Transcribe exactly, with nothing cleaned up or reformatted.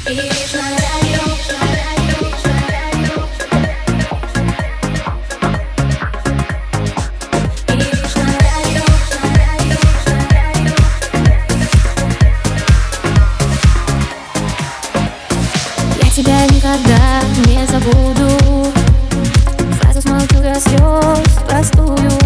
И лишь на радио, на радио, на радио. И лишь на радио, на радио, на радио. Я тебя никогда не забуду. Сразу смолчу я слез простую.